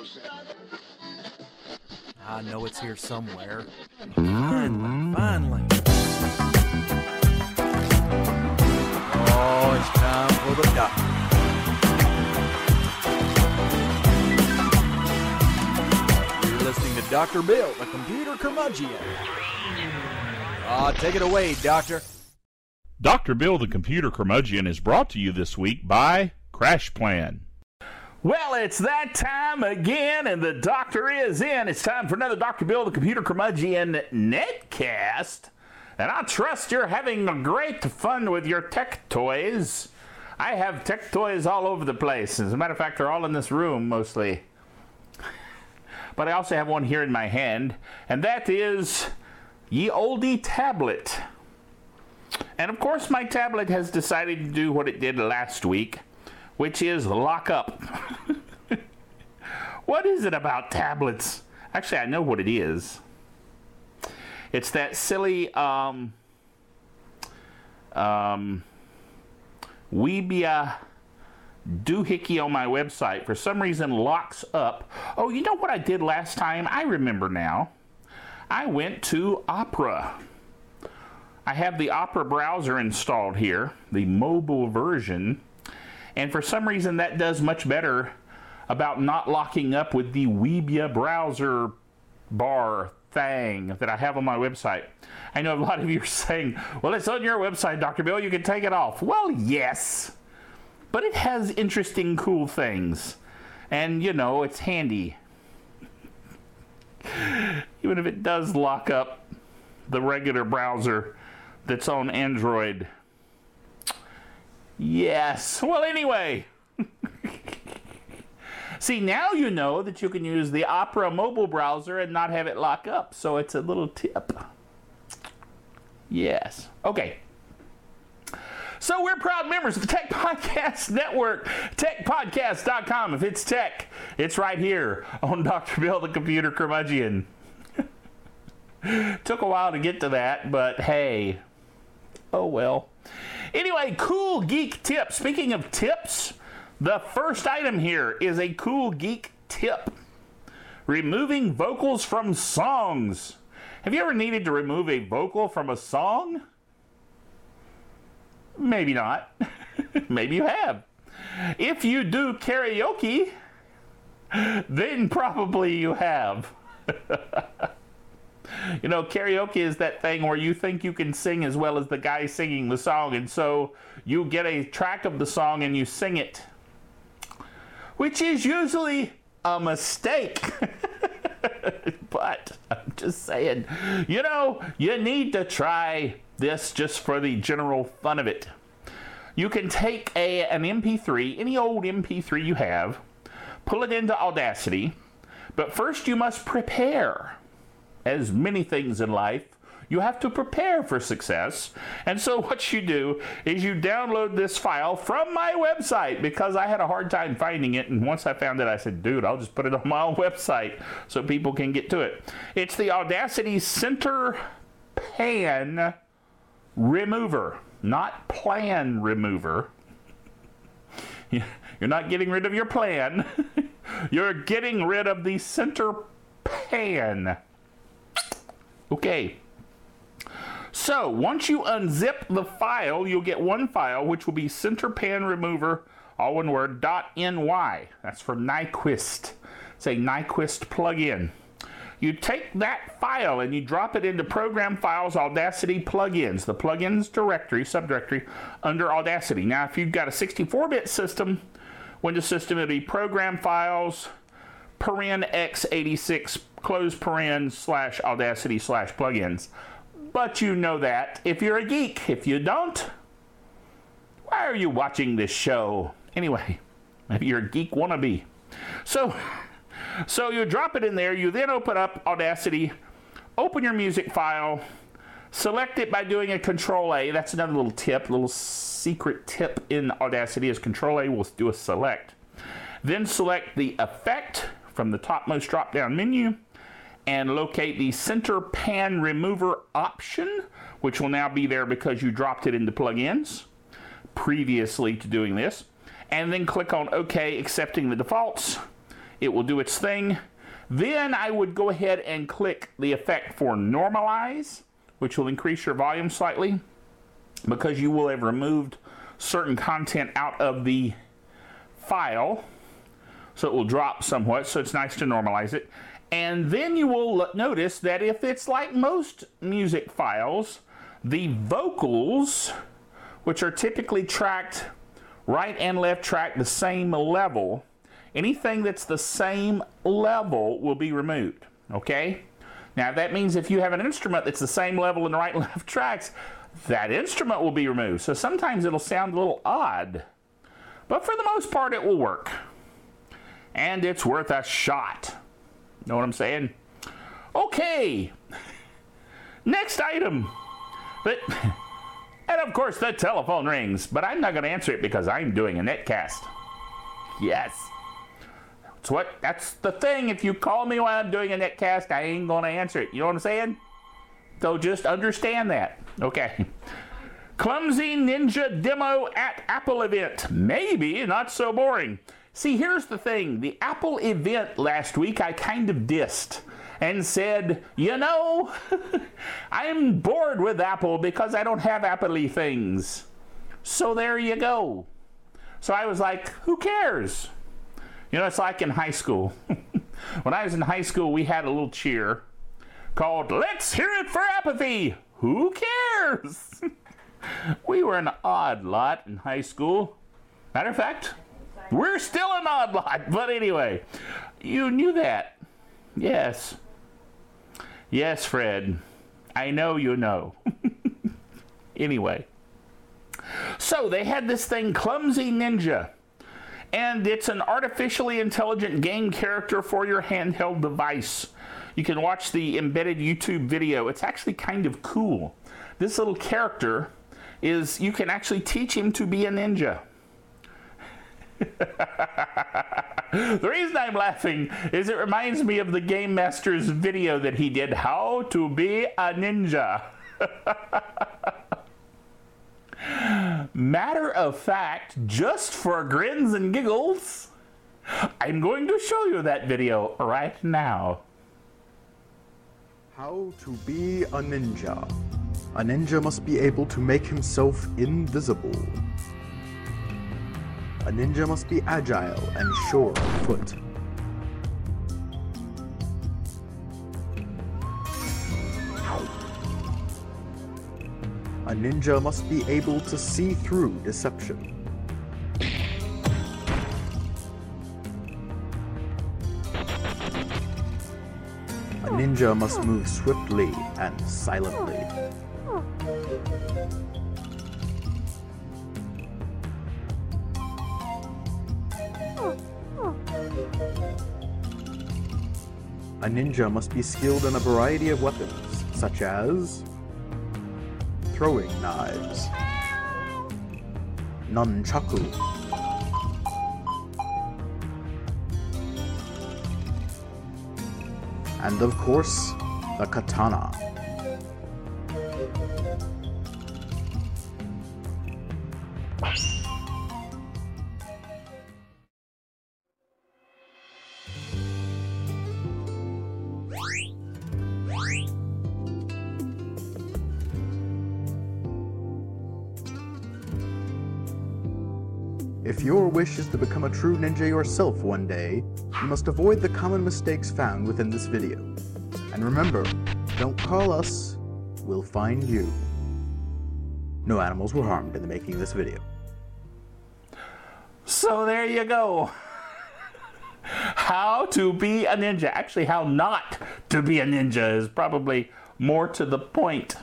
I know it's here somewhere. Finally. Oh, it's time for the doctor. You're listening to Dr. Bill, the computer curmudgeon. Take it away, Doctor. Dr. Bill, the computer curmudgeon, is brought to you this week by Crash Plan. Well, it's that time again, and the doctor is in. It's time for another Dr. Bill, the computer curmudgeon netcast. And I trust you're having a great fun with your tech toys. I have tech toys all over the place. As a matter of fact, they're all in this room, mostly. But I also have one here in my hand, and that is ye olde tablet. And of course, my tablet has decided to do what it did last week, which is lock up. What is it about tablets? Actually, I know what it is. It's that silly Weebia doohickey on my website for some reason locks up. Oh, you know what I did last time? I remember now. I went to Opera. I have the Opera browser installed here, the mobile version, and for some reason that does much better about not locking up with the Weebia browser bar thing that I have on my website. I know a lot of you are saying, well, it's on your website, Dr. Bill, you can take it off. Well, yes, but it has interesting, cool things, and, you know, it's handy. Even if it does lock up the regular browser that's on Android. Yes. Well, anyway. See, now you know that you can use the Opera mobile browser and not have it lock up. So it's a little tip. Yes. Okay. So we're proud members of the Tech Podcast Network, techpodcast.com. If it's tech, it's right here on Dr. Bill, the computer curmudgeon. Took a while to get to that, but hey. Oh, well. Anyway, cool geek tip. Speaking of tips, the first item here is a cool geek tip. Removing vocals from songs. Have you ever needed to remove a vocal from a song? Maybe not. Maybe you have. If you do karaoke, then probably you have. You know, karaoke is that thing where you think you can sing as well as the guy singing the song, and so you get a track of the song and you sing it, which is usually a mistake. But I'm just saying, you know, you need to try this just for the general fun of it. You can take an MP3, any old MP3 you have, pull it into Audacity, but first you must prepare. As many things in life, you have to prepare for success. And so what you do is you download this file from my website, because I had a hard time finding it. And once I found it, I said, dude, I'll just put it on my own website so people can get to it. It's the Audacity Center Pan Remover, not Plan Remover. You're not getting rid of your plan. You're getting rid of the center pan. Okay, so once you unzip the file, you'll get one file, which will be Center Pan Remover, all one word, .ny. That's from Nyquist. It's a Nyquist plugin. You take that file and you drop it into Program Files, Audacity Plugins, the plugins directory, subdirectory, under Audacity. Now, if you've got a 64-bit system, Windows system, it'll be Program Files, paren x86, close paren / Audacity / plugins. But you know that if you're a geek. If you don't, why are you watching this show? Anyway, maybe you're a geek wannabe. So you drop it in there. You then open up Audacity, open your music file, select it by doing a Control-A. That's another little tip, little secret tip in Audacity is Control-A will do a select. Then select the effect from the topmost drop-down menu and locate the Center Pan Remover option, which will now be there because you dropped it into plugins previously to doing this. And then click on OK, accepting the defaults. It will do its thing. Then I would go ahead and click the effect for normalize, which will increase your volume slightly because you will have removed certain content out of the file. So it will drop somewhat, so it's nice to normalize it. And then you will notice that if it's like most music files, the vocals, which are typically tracked right and left track the same level, anything that's the same level will be removed, okay? Now that means if you have an instrument that's the same level in the right and left tracks, that instrument will be removed. So sometimes it'll sound a little odd, but for the most part it will work. And it's worth a shot. Know what I'm saying? Okay. Next item. And of course the telephone rings, but I'm not going to answer it because I'm doing a netcast. Yes. That's the thing. If you call me while I'm doing a netcast, I ain't going to answer it. You know what I'm saying? So just understand that. Okay. Clumsy Ninja demo at Apple event. Maybe not so boring. See, here's the thing. The Apple event last week, I kind of dissed and said, you know, I'm bored with Apple because I don't have Apple-y things. So there you go. So I was like, who cares? You know, it's like in high school. When I was in high school, we had a little cheer called Let's Hear It for Apathy. Who cares? We were an odd lot in high school. Matter of fact, we're still an odd lot. But anyway, you knew that. Yes. Yes, Fred. I know you know. Anyway. So they had this thing, Clumsy Ninja. And it's an artificially intelligent game character for your handheld device. You can watch the embedded YouTube video. It's actually kind of cool. This little character is, you can actually teach him to be a ninja. The reason I'm laughing is it reminds me of the Game Master's video that he did, How to Be a Ninja. Matter of fact, just for grins and giggles, I'm going to show you that video right now. How to be a ninja. A ninja must be able to make himself invisible. A ninja must be agile and sure of foot. A ninja must be able to see through deception. A ninja must move swiftly and silently. A ninja must be skilled in a variety of weapons, such as throwing knives, nunchaku, and of course, the katana. If your wish is to become a true ninja yourself one day, you must avoid the common mistakes found within this video. And remember, don't call us, we'll find you. No animals were harmed in the making of this video. So there you go. How to be a ninja. Actually, how not to be a ninja is probably more to the point.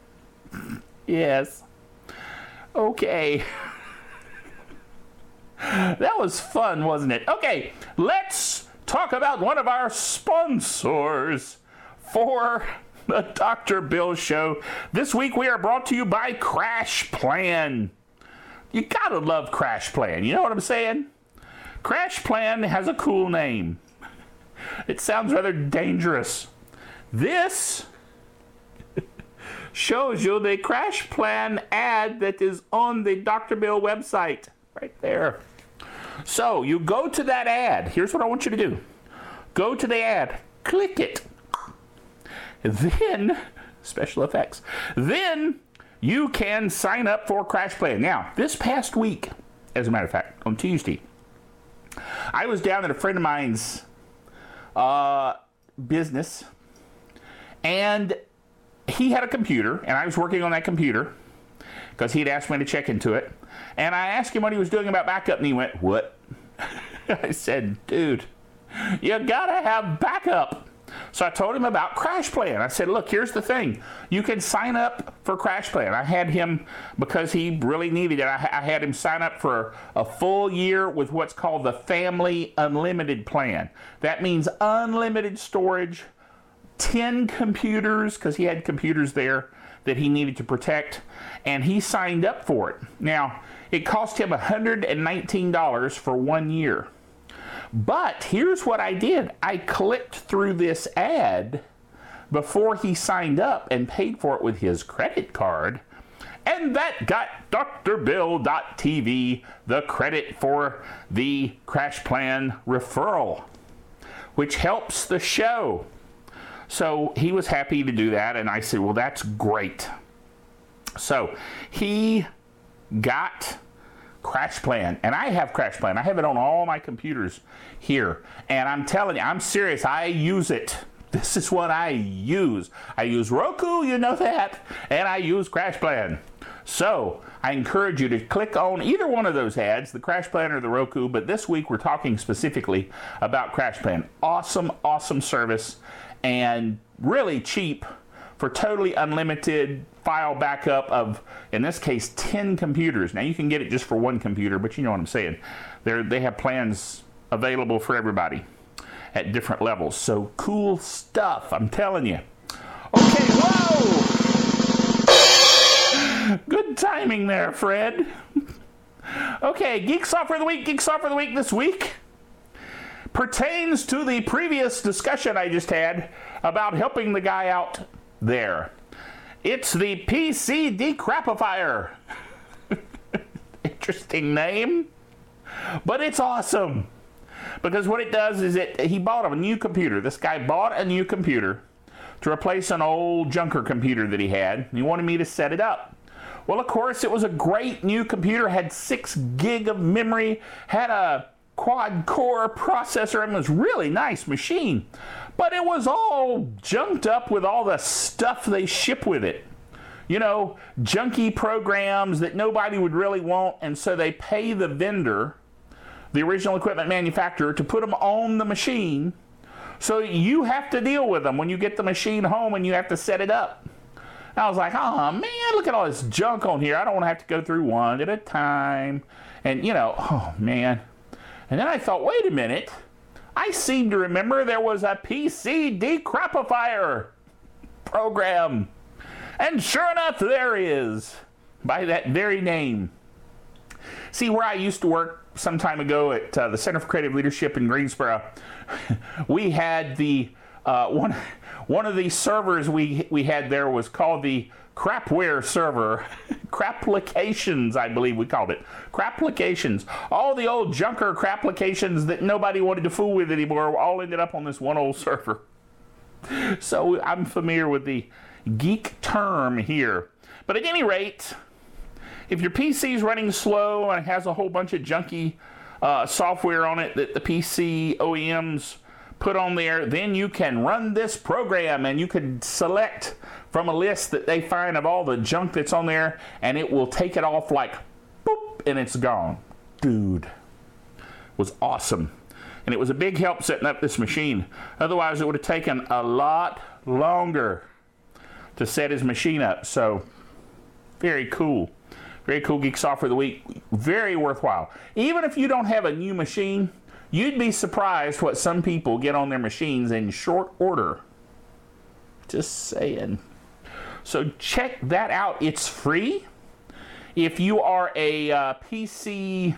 Yes. Okay. That was fun, wasn't it? Okay, let's talk about one of our sponsors for the Dr. Bill Show. This week we are brought to you by Crash Plan. You gotta love Crash Plan, you know what I'm saying? Crash Plan has a cool name. It sounds rather dangerous. This shows you the Crash Plan ad that is on the Dr. Bill website. Right there. So you go to that ad. Here's what I want you to do. Go to the ad. Click it. Then, special effects. Then you can sign up for CrashPlan. Now, this past week, as a matter of fact, on Tuesday, I was down at a friend of mine's business, and he had a computer, and I was working on that computer because he'd asked me to check into it. And I asked him what he was doing about backup, and he went, "What?" I said, "Dude, you gotta have backup." So I told him about CrashPlan. I said, "Look, here's the thing. You can sign up for CrashPlan." I had him, because he really needed it, I had him sign up for a full year with what's called the Family Unlimited plan. That means unlimited storage, 10 computers, because he had computers there that he needed to protect, and he signed up for it. Now, it cost him $119 for 1 year. But here's what I did. I clicked through this ad before he signed up and paid for it with his credit card, and that got drbill.tv the credit for the CrashPlan referral, which helps the show. So he was happy to do that, and I said, well, that's great. So he got CrashPlan, and I have CrashPlan. I have it on all my computers here, and I'm telling you, I'm serious. I use it. This is what I use. I use Roku, you know that, and I use CrashPlan. So I encourage you to click on either one of those ads, the CrashPlan or the Roku, but this week we're talking specifically about CrashPlan. Awesome, awesome service, and really cheap for totally unlimited file backup of, in this case, 10 computers. Now, you can get it just for one computer, but you know what I'm saying. They have plans available for everybody at different levels. So, cool stuff, I'm telling you. Okay, whoa! Good timing there, Fred. Okay, Geek Software of the Week. Geek Software of the Week this week pertains to the previous discussion I just had about helping the guy out there. It's the PC Decrapifier. Interesting name, but it's awesome. Because what it does is he bought a new computer. This guy bought a new computer to replace an old junker computer that he had. And he wanted me to set it up. Well, of course, it was a great new computer, had 6 gig of memory, had a quad-core processor, and was a really nice machine. But it was all junked up with all the stuff they ship with it. You know, junky programs that nobody would really want, and so they pay the vendor, the original equipment manufacturer, to put them on the machine, so you have to deal with them when you get the machine home and you have to set it up. I was like, oh man, look at all this junk on here. I don't want to have to go through one at a time. And you know, oh man. And then I thought, wait a minute. I seem to remember there was a PC Decrapifier program. And sure enough, there is, by that very name. See, where I used to work some time ago at the Center for Creative Leadership in Greensboro, we had the one of the servers we had there was called the Crapware server. Craplications, I believe we called it. Craplications. All the old junker craplications that nobody wanted to fool with anymore all ended up on this one old server. So I'm familiar with the geek term here. But at any rate, if your PC is running slow and has a whole bunch of junky software on it that the PC OEMs put on there, then you can run this program and you can select from a list that they find of all the junk that's on there, and it will take it off like boop, and it's gone. Dude, it was awesome. And it was a big help setting up this machine. Otherwise, it would have taken a lot longer to set his machine up. So, very cool. Very cool Geek Software of the Week. Very worthwhile. Even if you don't have a new machine, you'd be surprised what some people get on their machines in short order. Just saying. So check that out. It's free. If you are a PC,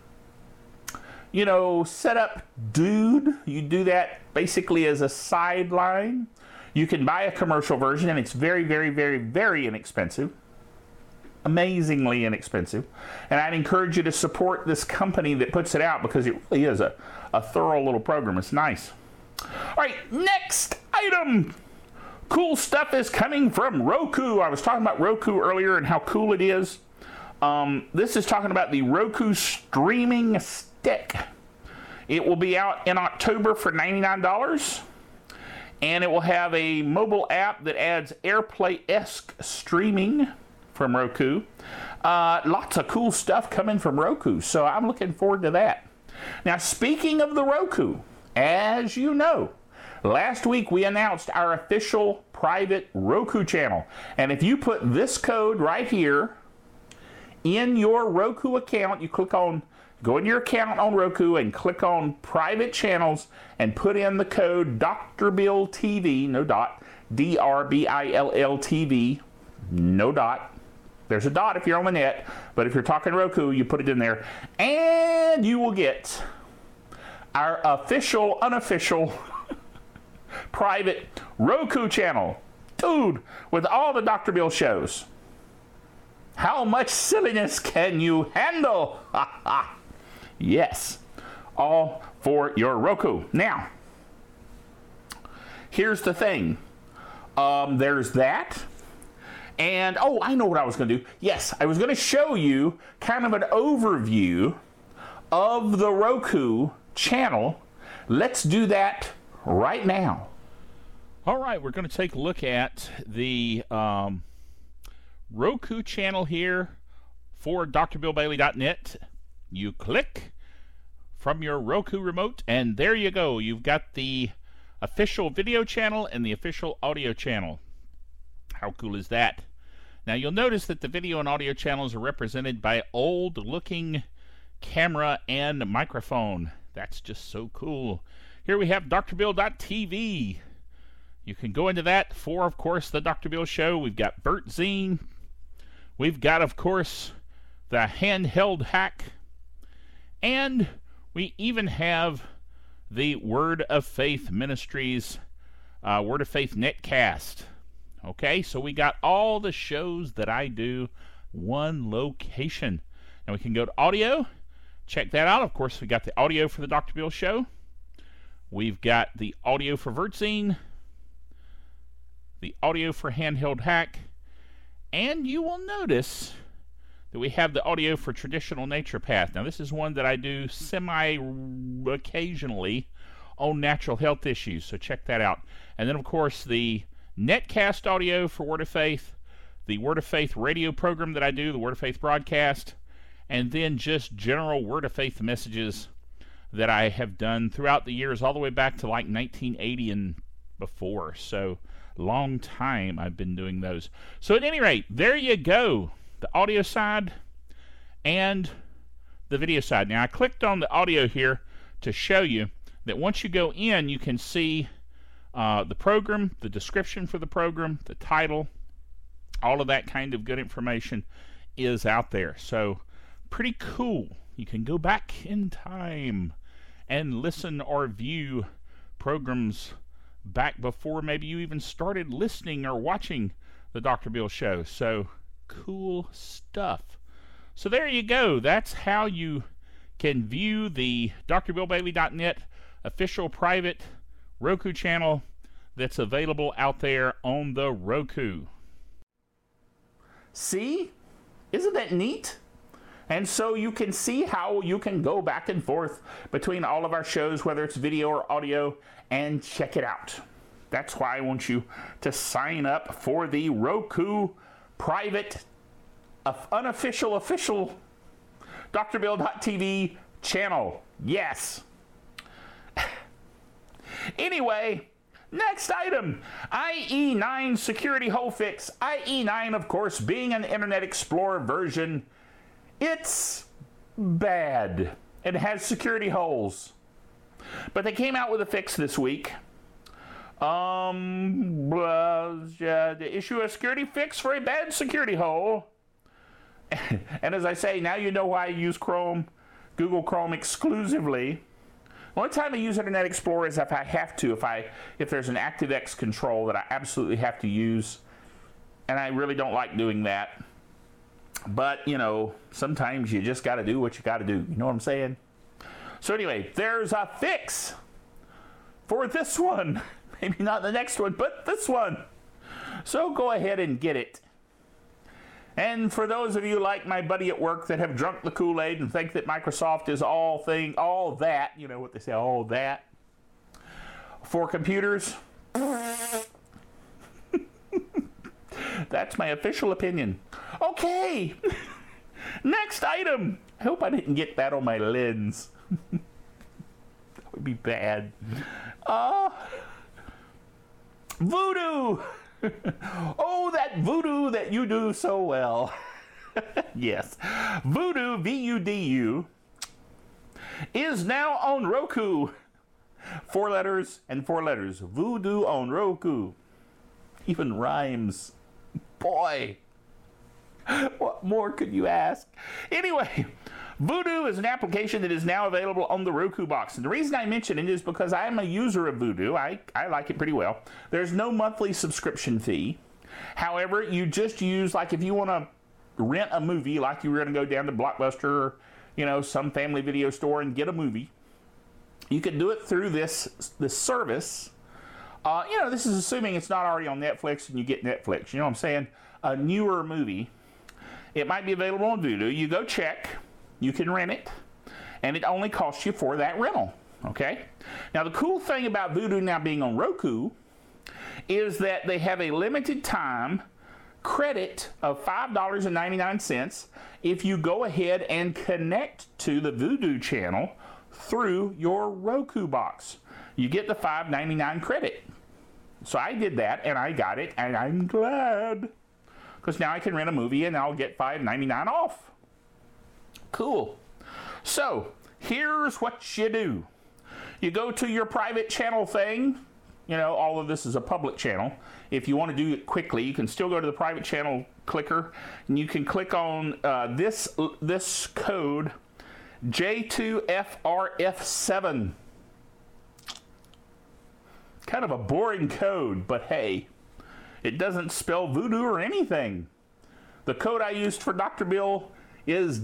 setup dude, you do that basically as a sideline. You can buy a commercial version, and it's very, very, very, very inexpensive. amazingly inexpensive. And I'd encourage you to support this company that puts it out because it really is a thorough little program. It's nice. All right, next item. Cool stuff is coming from Roku. I was talking about Roku earlier and how cool it is. This is talking about the Roku Streaming Stick. It will be out in October for $99. And it will have a mobile app that adds AirPlay-esque streaming from Roku. Lots of cool stuff coming from Roku, so I'm looking forward to that. Now, speaking of the Roku, as you know, last week we announced our official private Roku channel. And if you put this code right here in your Roku account, you go in your account on Roku and click on private channels and put in the code Dr. Bill TV, no dot, DRBILL TV, no dot. There's a dot if you're on the net, but if you're talking Roku, you put it in there, and you will get our official, unofficial, private Roku channel. Dude, with all the Dr. Bill shows. How much silliness can you handle? Yes, all for your Roku. Now, here's the thing. There's that. And, I know what I was going to do. Yes, I was going to show you kind of an overview of the Roku channel. Let's do that right now. All right, we're going to take a look at the Roku channel here for drbillbailey.net. You click from your Roku remote, and there you go. You've got the official video channel and the official audio channel. How cool is that? Now, you'll notice that the video and audio channels are represented by old-looking camera and microphone. That's just so cool. Here we have drbill.tv. You can go into that for, of course, the Dr. Bill Show. We've got VertZine. We've got, of course, the Handheld Hack. And we even have the Word of Faith Ministries, Word of Faith Netcast. Okay, so we got all the shows that I do, one location. Now we can go to audio, check that out. Of course, we got the audio for the Dr. Bill Show. We've got the audio for VertZine, the audio for Handheld Hack, and you will notice that we have the audio for Traditional Nature Path. Now, this is one that I do semi-occasionally on natural health issues, so check that out. And then, of course, the Netcast audio for Word of Faith, the Word of Faith radio program that I do, the Word of Faith broadcast, and then just general Word of Faith messages that I have done throughout the years, all the way back to like 1980 and before. So, long time I've been doing those. So, at any rate, there you go. The audio side and the video side. Now, I clicked on the audio here to show you that once you go in, you can see the program, the description for the program, the title, all of that kind of good information is out there. So, pretty cool. You can go back in time and listen or view programs back before maybe you even started listening or watching the Dr. Bill Show. So, cool stuff. So, there you go. That's how you can view the drbillbailey.net official private Roku channel that's available out there on the Roku. See? Isn't that neat? And so you can see how you can go back and forth between all of our shows, whether it's video or audio, and check it out. That's why I want you to sign up for the Roku private, unofficial, official drbill.tv channel. Yes. Anyway, next item, IE9 security hole fix. IE9, of course, being an Internet Explorer version, it's bad. It has security holes. But they came out with a fix this week. Issue a security fix for a bad security hole. And as I say, now you know why I use Chrome, Google Chrome exclusively. The only time I use Internet Explorer is if I have to, if there's an ActiveX control that I absolutely have to use, and I really don't like doing that. But, you know, sometimes you just got to do what you got to do. You know what I'm saying? So anyway, there's a fix for this one. Maybe not the next one, but this one. So go ahead and get it. And for those of you like my buddy at work that have drunk the Kool-Aid and think that Microsoft is all that, you know what they say, all that, for computers, that's my official opinion. Okay, next item. I hope I didn't get that on my lens. That would be bad. Voodoo. Oh, that voodoo that you do so well. Yes. Voodoo, V-U-D-U, is now on Roku. 4 letters and 4 letters. Voodoo on Roku. Even rhymes. Boy. What more could you ask? Anyway, Voodoo is an application that is now available on the Roku box. And the reason I mention it is because I am a user of Voodoo. I like it pretty well. There's no monthly subscription fee. However, you just use, like if you want to rent a movie, like you were going to go down to Blockbuster or, you know, some family video store and get a movie, you can do it through this service. You know, this is assuming it's not already on Netflix and you get Netflix. You know what I'm saying? A newer movie. It might be available on Voodoo. You go check. You can rent it. And it only costs you for that rental. Okay? Now, the cool thing about Voodoo now being on Roku is that they have a limited time credit of $5.99 if you go ahead and connect to the Voodoo channel through your Roku box. You get the $5.99 credit. So I did that, and I got it, and I'm glad. Because now I can rent a movie, and I'll get $5.99 off. Cool. So, here's what you do. You go to your private channel thing. You know, all of this is a public channel. If you want to do it quickly, you can still go to the private channel clicker, and you can click on this code, J2FRF7. Kind of a boring code, but hey, it doesn't spell voodoo or anything. The code I used for Dr. Bill is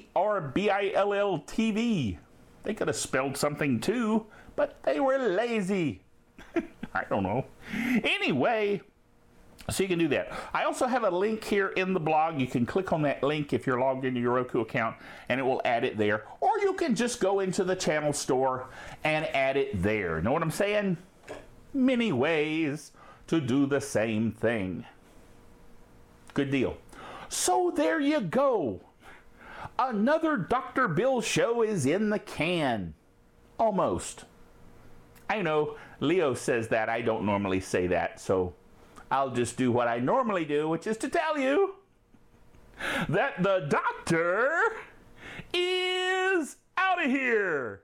DRBILLTV. They could have spelled something too, but they were lazy. I don't know. Anyway, so you can do that. I also have a link here in the blog. You can click on that link if you're logged into your Roku account, and it will add it there. Or you can just go into the channel store and add it there. Know what I'm saying? Many ways to do the same thing. Good deal. So there you go. Another Dr. Bill show is in the can. Almost. I know Leo says that. I don't normally say that, so I'll just do what I normally do, which is to tell you that the doctor is out of here.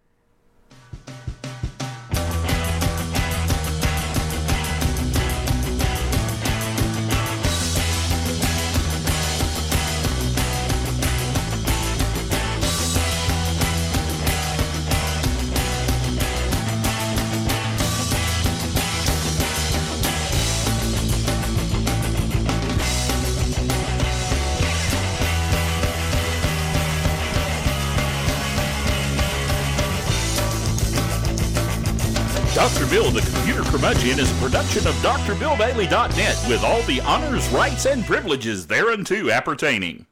Dr. Bill, the Computer Curmudgeon, is a production of DrBillBailey.net with all the honors, rights, and privileges thereunto appertaining.